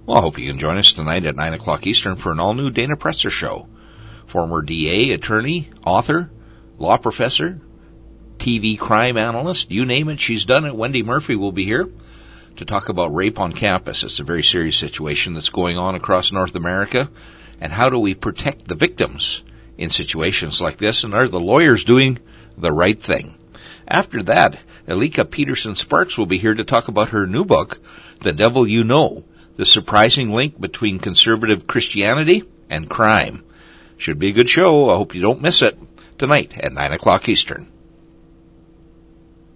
Well, I hope you can join us tonight at 9 o'clock Eastern for an all-new Dana Presser Show. Former DA, attorney, author, law professor, TV crime analyst, you name it, she's done it. Wendy Murphy will be here to talk about rape on campus. It's a very serious situation that's going on across North America. And how do we protect the victims in situations like this? And are the lawyers doing the right thing? After that, Elika Peterson-Sparks will be here to talk about her new book, The Devil You Know, the surprising link between conservative Christianity and crime. Should be a good show. I hope you don't miss it tonight at 9 o'clock Eastern.